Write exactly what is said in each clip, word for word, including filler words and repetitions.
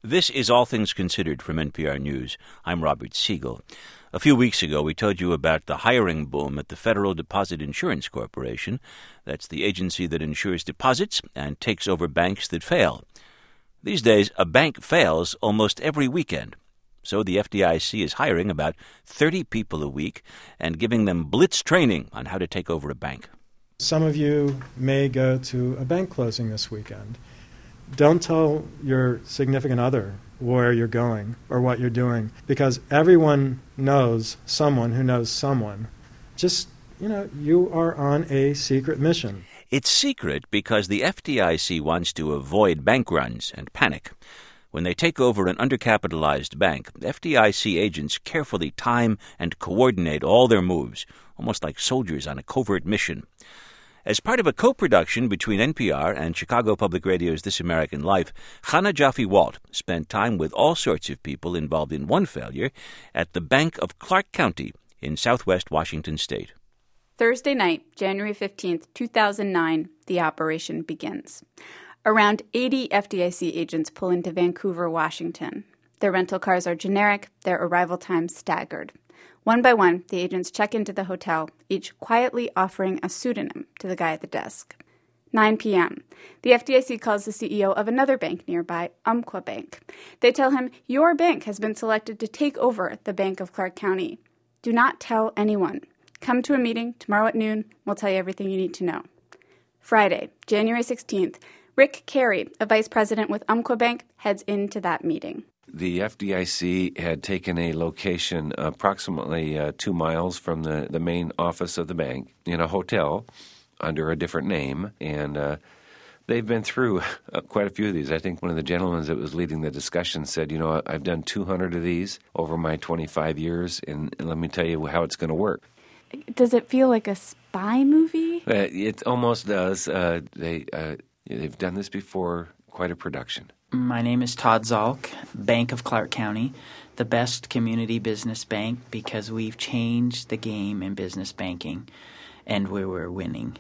This is All Things Considered from N P R News. I'm Robert Siegel. A few weeks ago, we told you about the hiring boom at the Federal Deposit Insurance Corporation. That's the agency that insures deposits and takes over banks that fail. These days, a bank fails almost every weekend. So the F D I C is hiring about thirty people a week and giving them blitz training on how to take over a bank. Some of you may go to a bank closing this weekend. Don't tell your significant other where you're going or what you're doing, because everyone knows someone who knows someone. Just, you know, you are on a secret mission. It's secret because the F D I C wants to avoid bank runs and panic. When they take over an undercapitalized bank, F D I C agents carefully time and coordinate all their moves, almost like soldiers on a covert mission. As part of a co-production between N P R and Chicago Public Radio's This American Life, Chana Joffe-Walt spent time with all sorts of people involved in one failure at the Bank of Clark County in southwest Washington state. Thursday night, January fifteenth, two thousand nine, the operation begins. Around eighty F D I C agents pull into Vancouver, Washington. Their rental cars are generic, their arrival times staggered. One by one, the agents check into the hotel, each quietly offering a pseudonym to the guy at the desk. nine p.m. The F D I C calls the C E O of another bank nearby, Umpqua Bank. They tell him, "Your bank has been selected to take over the Bank of Clark County. Do not tell anyone. Come to a meeting tomorrow at noon. We'll tell you everything you need to know." Friday, January sixteenth, Rick Carey, a vice president with Umpqua Bank, heads into that meeting. The F D I C had taken a location approximately uh, two miles from the, the main office of the bank in a hotel under a different name, and uh, they've been through uh, quite a few of these. I think one of the gentlemen that was leading the discussion said, you know, I've done two hundred of these over my twenty-five years, and, and let me tell you how it's going to work. Does it feel like a spy movie? Uh, it almost does. Uh, they, uh, they've done this before, quite a production. My name is Todd Zalk, Bank of Clark County, the best community business bank because we've changed the game in business banking, and we were winning.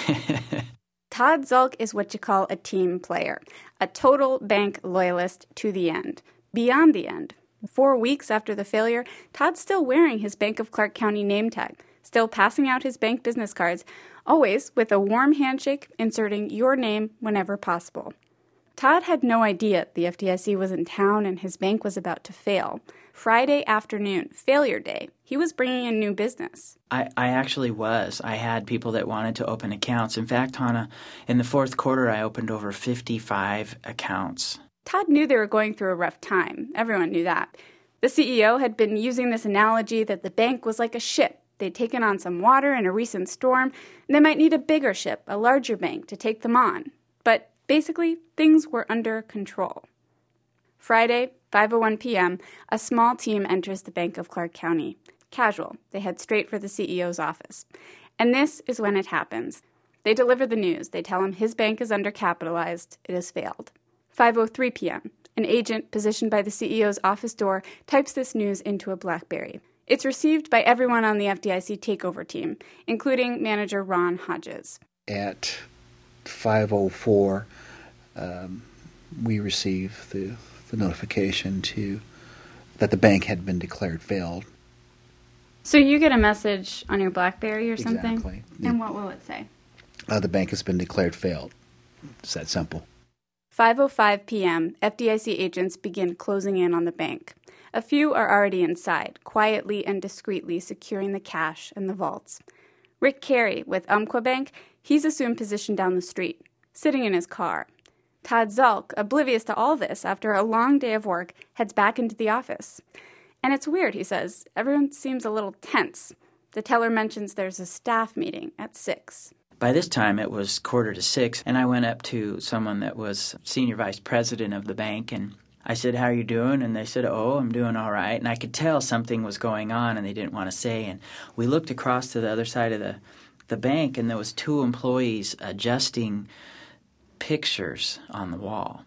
Todd Zalk is what you call a team player, a total bank loyalist to the end, beyond the end. Four weeks after the failure, Todd's still wearing his Bank of Clark County name tag, still passing out his bank business cards, always with a warm handshake inserting your name whenever possible. Todd had no idea the F D I C was in town and his bank was about to fail. Friday afternoon, failure day, he was bringing in new business. I, I actually was. I had people that wanted to open accounts. In fact, Hannah, in the fourth quarter, I opened over fifty-five accounts. Todd knew they were going through a rough time. Everyone knew that. The C E O had been using this analogy that the bank was like a ship. They'd taken on some water in a recent storm, and they might need a bigger ship, a larger bank, to take them on. But basically, things were under control. Friday, five oh one p.m., a small team enters the Bank of Clark County. Casual, they head straight for the C E O's office. And this is when it happens. They deliver the news. They tell him his bank is undercapitalized. It has failed. five oh three p.m., an agent positioned by the C E O's office door types this news into a BlackBerry. It's received by everyone on the F D I C takeover team, including manager Ron Hodges. At five oh four, um, we received the, the notification to that the bank had been declared failed. So you get a message on your BlackBerry or something? Exactly. And what will it say? Uh, the bank has been declared failed. It's that simple. five oh five p.m., F D I C agents begin closing in on the bank. A few are already inside, quietly and discreetly securing the cash and the vaults. Rick Carey with Umpqua Bank, he's assumed position down the street, sitting in his car. Todd Zalk, oblivious to all this after a long day of work, heads back into the office. And it's weird, he says. Everyone seems a little tense. The teller mentions there's a staff meeting at six. By this time, it was quarter to six, and I went up to someone that was senior vice president of the bank, and I said, "How are you doing?" And they said, "Oh, I'm doing all right." And I could tell something was going on, and they didn't want to say. And we looked across to the other side of the, the bank, and there was two employees adjusting pictures on the wall.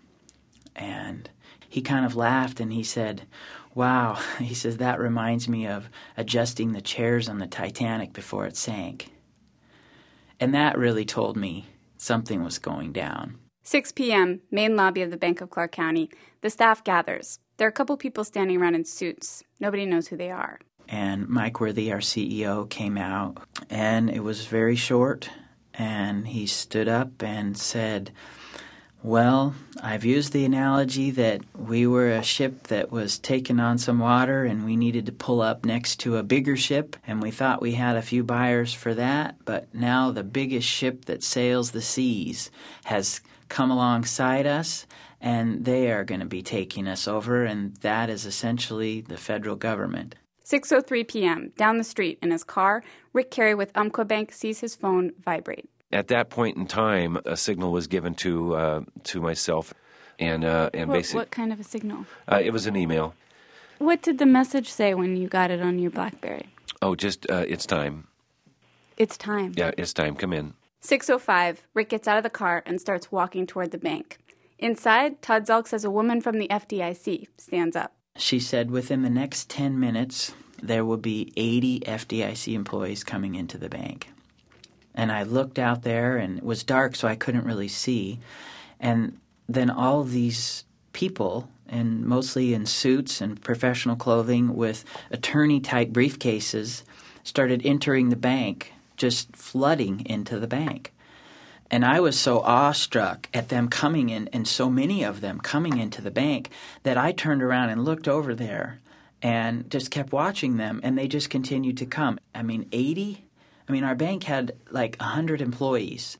And he kind of laughed, and he said, "Wow," he says, "that reminds me of adjusting the chairs on the Titanic before it sank." And that really told me something was going down. six p.m., main lobby of the Bank of Clark County. The staff gathers. There are a couple people standing around in suits. Nobody knows who they are. And Mike Worthy, our C E O, came out, and it was very short, and he stood up and said, well, I've used the analogy that we were a ship that was taking on some water and we needed to pull up next to a bigger ship, and we thought we had a few buyers for that, but now the biggest ship that sails the seas has come alongside us, and they are going to be taking us over, and that is essentially the federal government. six oh three p.m., down the street in his car, Rick Carey with Umpqua Bank sees his phone vibrate. At that point in time, a signal was given to uh, to myself, and uh, and What, basically, what kind of a signal? uh, it was an email. What did the message say when you got it on your BlackBerry? Oh, just uh, it's time. It's time. Yeah, it's time. Come in. six oh five, Rick gets out of the car and starts walking toward the bank. Inside, Todd Zelk says a woman from the F D I C stands up. She said within the next ten minutes, there will be eighty F D I C employees coming into the bank. And I looked out there, and it was dark, so I couldn't really see. And then all of these people, and mostly in suits and professional clothing with attorney-type briefcases, started entering the bank, just flooding into the bank. And I was so awestruck at them coming in, and so many of them coming into the bank, that I turned around and looked over there and just kept watching them, and they just continued to come. I mean, eighty? I mean, our bank had like one hundred employees.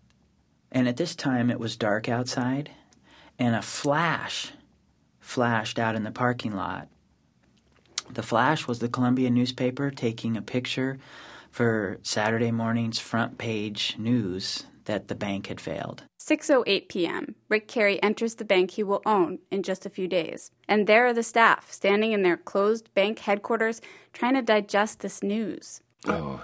And at this time, it was dark outside, and a flash flashed out in the parking lot. The flash was the Columbia newspaper taking a picture for Saturday morning's front page news that the bank had failed. six oh eight p.m., Rick Carey enters the bank he will own in just a few days. And there are the staff, standing in their closed bank headquarters, trying to digest this news. Oh.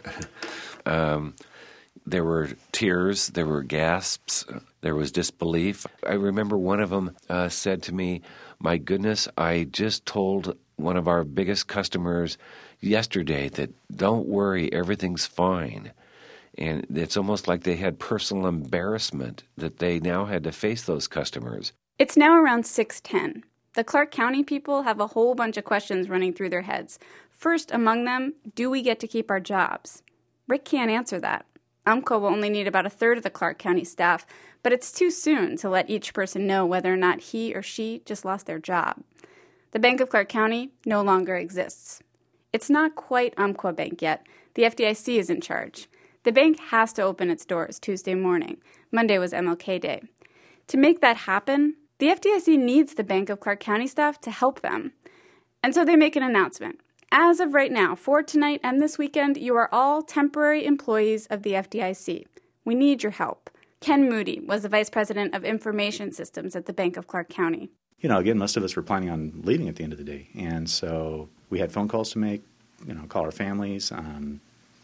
um, there were tears, there were gasps, there was disbelief. I remember one of them uh, said to me, my goodness, I just told one of our biggest customers yesterday that don't worry, everything's fine. And it's almost like they had personal embarrassment that they now had to face those customers. It's now around six ten. The Clark County people have a whole bunch of questions running through their heads. First among them, do we get to keep our jobs? Rick can't answer that. Umpqua will only need about a third of the Clark County staff, but it's too soon to let each person know whether or not he or she just lost their job. The Bank of Clark County no longer exists. It's not quite Umpqua Bank yet. The F D I C is in charge. The bank has to open its doors Tuesday morning. Monday was M L K Day. To make that happen, the F D I C needs the Bank of Clark County staff to help them. And so they make an announcement. As of right now, for tonight and this weekend, you are all temporary employees of the F D I C. We need your help. Ken Moody was the Vice President of Information Systems at the Bank of Clark County. You know, again, most of us were planning on leaving at the end of the day. And so we had phone calls to make, you know, call our families. Um,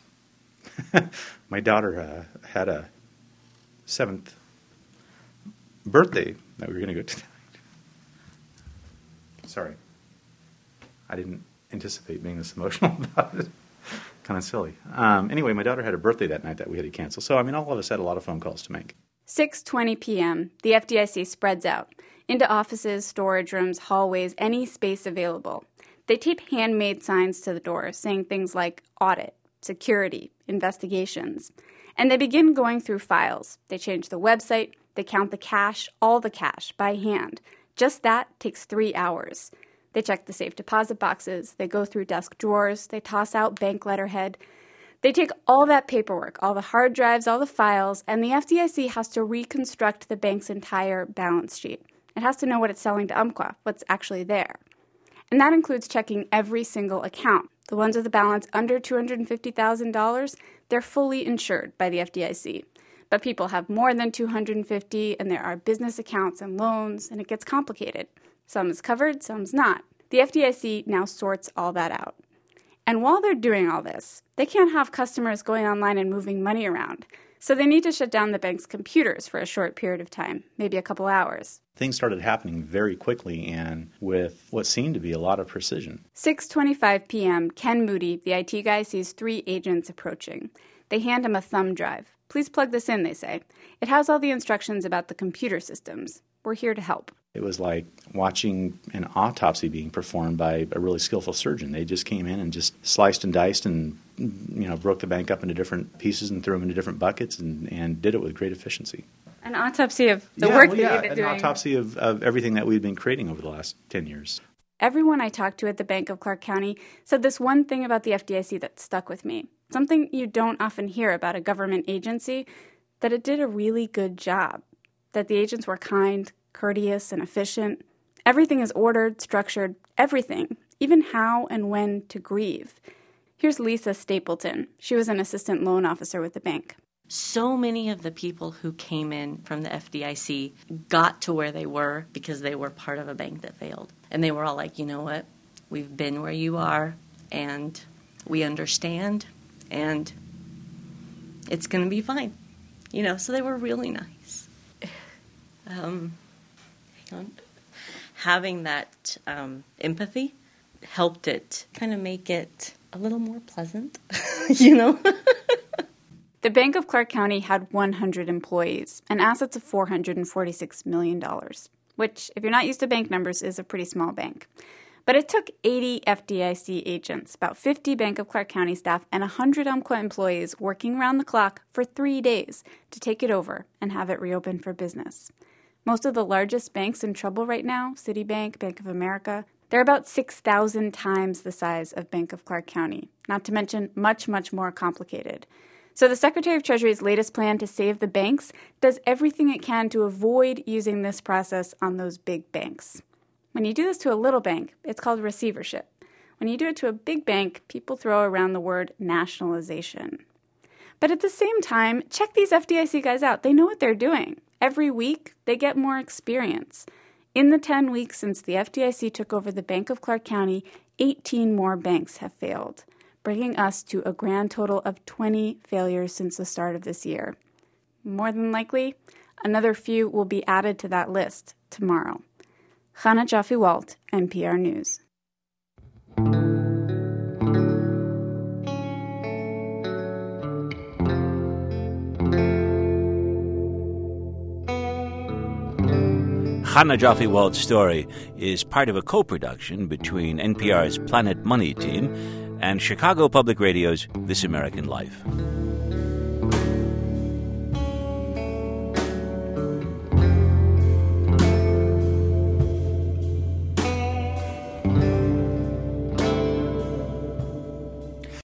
my daughter uh, had a seventh birthday that we were going to go to tonight. Sorry. I didn't anticipate being this emotional about it. Kind of silly. Um, anyway, my daughter had a birthday that night that we had to cancel. So, I mean, all of us had a lot of phone calls to make. six twenty p.m., the F D I C spreads out into offices, storage rooms, hallways, any space available. They tape handmade signs to the doors saying things like audit, security, investigations. And they begin going through files. They change the website, they count the cash, all the cash, by hand. Just that takes three hours. They check the safe deposit boxes, they go through desk drawers, they toss out bank letterhead. They take all that paperwork, all the hard drives, all the files, and the F D I C has to reconstruct the bank's entire balance sheet. It has to know what it's selling to Umpqua, what's actually there. And that includes checking every single account. The ones with a balance under two hundred fifty thousand dollars, they're fully insured by the F D I C. But people have more than two hundred fifty dollars, and there are business accounts and loans, and it gets complicated. Some is covered, some's not. The F D I C now sorts all that out. And while they're doing all this, they can't have customers going online and moving money around. So they need to shut down the bank's computers for a short period of time, maybe a couple hours. Things started happening very quickly and with what seemed to be a lot of precision. six twenty-five p.m., Ken Moody, the I T guy, sees three agents approaching. They hand him a thumb drive. Please plug this in, they say. It has all the instructions about the computer systems. We're here to help. It was like watching an autopsy being performed by a really skillful surgeon. They just came in and just sliced and diced and, you know, broke the bank up into different pieces and threw them into different buckets and, and did it with great efficiency. An autopsy of the yeah, work well, that yeah, you've been an doing. An autopsy of, of everything that we've been creating over the last ten years. Everyone I talked to at the Bank of Clark County said this one thing about the F D I C that stuck with me. Something you don't often hear about a government agency, that it did a really good job. That the agents were kind, courteous, and efficient. Everything is ordered, structured, everything, even how and when to grieve. Here's Lisa Stapleton. She was an assistant loan officer with the bank. So many of the people who came in from the F D I C got to where they were because they were part of a bank that failed. And they were all like, you know what, we've been where you are, and we understand, and it's going to be fine. You know, so they were really nice. Um, hang on. Having that um, empathy helped it kind of make it a little more pleasant, you know? The Bank of Clark County had one hundred employees and assets of four hundred forty-six million dollars, which, if you're not used to bank numbers, is a pretty small bank. But it took eighty F D I C agents, about fifty Bank of Clark County staff, and one hundred Umpqua employees working around the clock for three days to take it over and have it reopen for business. Most of the largest banks in trouble right now, Citibank, Bank of America, they're about six thousand times the size of Bank of Clark County, not to mention much, much more complicated. So the Secretary of Treasury's latest plan to save the banks does everything it can to avoid using this process on those big banks. When you do this to a little bank, it's called receivership. When you do it to a big bank, people throw around the word nationalization. But at the same time, check these F D I C guys out. They know what they're doing. Every week, they get more experience. In the ten weeks since the F D I C took over the Bank of Clark County, eighteen more banks have failed, bringing us to a grand total of twenty failures since the start of this year. More than likely, another few will be added to that list tomorrow. Chana Joffe-Walt, N P R News. Chana Joffe-Walt's story is part of a co-production between N P R's Planet Money team and Chicago Public Radio's This American Life.